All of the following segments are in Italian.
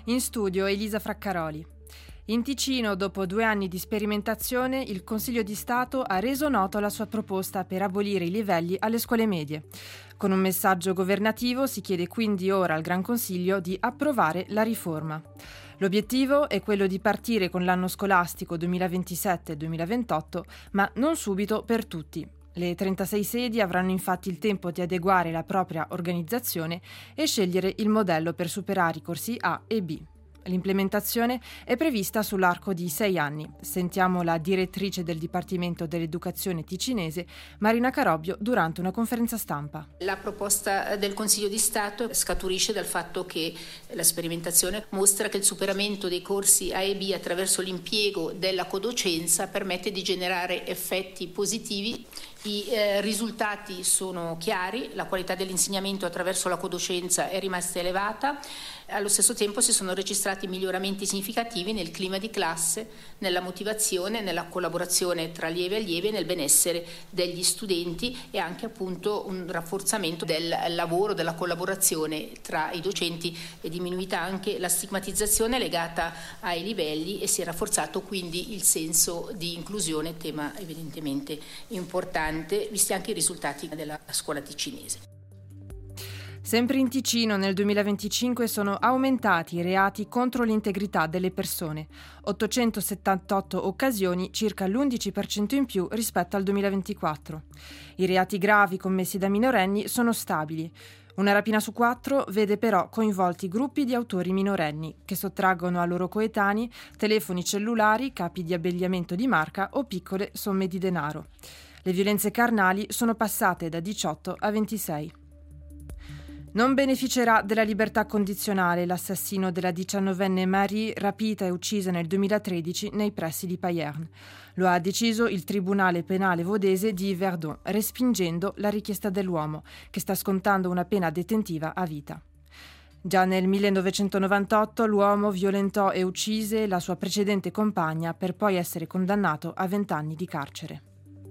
In studio Elisa Fraccaroli. In Ticino, dopo 2 anni di sperimentazione, il Consiglio di Stato ha reso noto la sua proposta per abolire i livelli alle scuole medie. Con un messaggio governativo si chiede quindi ora al Gran Consiglio di approvare la riforma. L'obiettivo è quello di partire con l'anno scolastico 2027-2028, ma non subito per tutti. Le 36 sedi avranno infatti il tempo di adeguare la propria organizzazione e scegliere il modello per superare i corsi A e B. L'implementazione è prevista sull'arco di 6 anni. Sentiamo la direttrice del Dipartimento dell'Educazione ticinese, Marina Carobbio, durante una conferenza stampa. La proposta del Consiglio di Stato scaturisce dal fatto che la sperimentazione mostra che il superamento dei corsi A e B attraverso l'impiego della codocenza permette di generare effetti positivi. I risultati sono chiari, la qualità dell'insegnamento attraverso la codocenza è rimasta elevata, allo stesso tempo si sono registrati miglioramenti significativi nel clima di classe, nella motivazione, nella collaborazione tra allievi e allievi e nel benessere degli studenti e anche appunto un rafforzamento del lavoro, della collaborazione tra i docenti. È diminuita anche la stigmatizzazione legata ai livelli e si è rafforzato quindi il senso di inclusione, tema evidentemente importante, visti anche i risultati della scuola ticinese. Sempre in Ticino nel 2025 sono aumentati i reati contro l'integrità delle persone, 878 occasioni, circa l'11% in più rispetto al 2024. I reati gravi commessi da minorenni sono stabili. Una rapina su 4 vede però coinvolti gruppi di autori minorenni che sottraggono a loro coetanei telefoni cellulari, capi di abbigliamento di marca o piccole somme di denaro. Le violenze carnali sono passate da 18 a 26. Non beneficerà della libertà condizionale l'assassino della 19enne Marie rapita e uccisa nel 2013 nei pressi di Payerne. Lo ha deciso il Tribunale Penale Vodese di Yverdon, respingendo la richiesta dell'uomo, che sta scontando una pena detentiva a vita. Già nel 1998 l'uomo violentò e uccise la sua precedente compagna per poi essere condannato a 20 anni di carcere.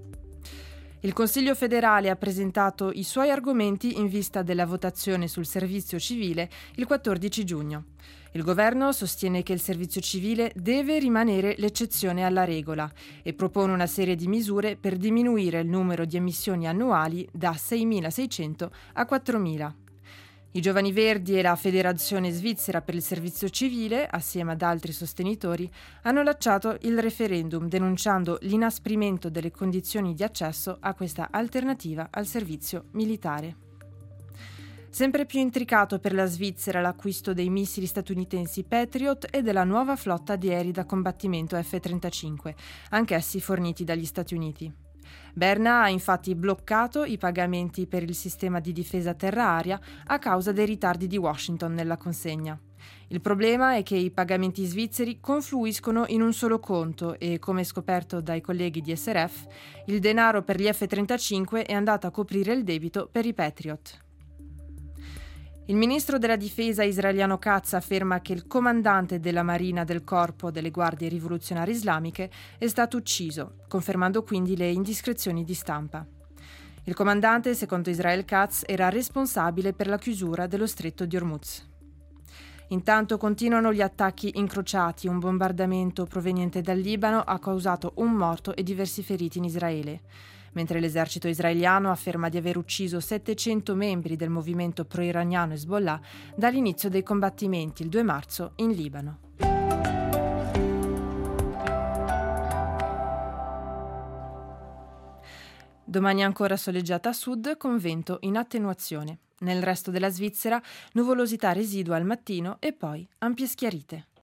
Il Consiglio federale ha presentato i suoi argomenti in vista della votazione sul servizio civile il 14 giugno. Il governo sostiene che il servizio civile deve rimanere l'eccezione alla regola e propone una serie di misure per diminuire il numero di ammissioni annuali da 6.600 a 4.000. I Giovani Verdi e la Federazione Svizzera per il Servizio Civile, assieme ad altri sostenitori, hanno lanciato il referendum denunciando l'inasprimento delle condizioni di accesso a questa alternativa al servizio militare. Sempre più intricato per la Svizzera l'acquisto dei missili statunitensi Patriot e della nuova flotta di aerei da combattimento F-35, anch'essi forniti dagli Stati Uniti. Berna ha infatti bloccato i pagamenti per il sistema di difesa terra-aria a causa dei ritardi di Washington nella consegna. Il problema è che i pagamenti svizzeri confluiscono in un solo conto e, come scoperto dai colleghi di SRF, il denaro per gli F-35 è andato a coprire il debito per i Patriot. Il ministro della difesa israeliano Katz afferma che il comandante della Marina del Corpo delle Guardie Rivoluzionarie Islamiche è stato ucciso, confermando quindi le indiscrezioni di stampa. Il comandante, secondo Israel Katz, era responsabile per la chiusura dello stretto di Hormuz. Intanto continuano gli attacchi incrociati. Un bombardamento proveniente dal Libano ha causato un morto e diversi feriti in Israele, mentre l'esercito israeliano afferma di aver ucciso 700 membri del movimento pro-iraniano Hezbollah dall'inizio dei combattimenti il 2 marzo in Libano. Domani ancora soleggiata a sud con vento in attenuazione. Nel resto della Svizzera nuvolosità residua al mattino e poi ampie schiarite.